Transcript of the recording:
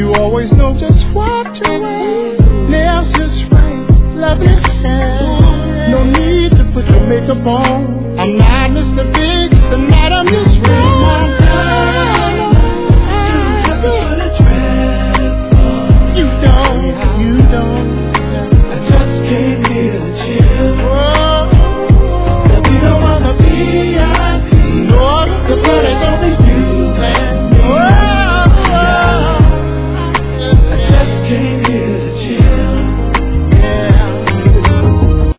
You always know just what to wear. Nails just right, lovely hair. No need to put your makeup on. I'm not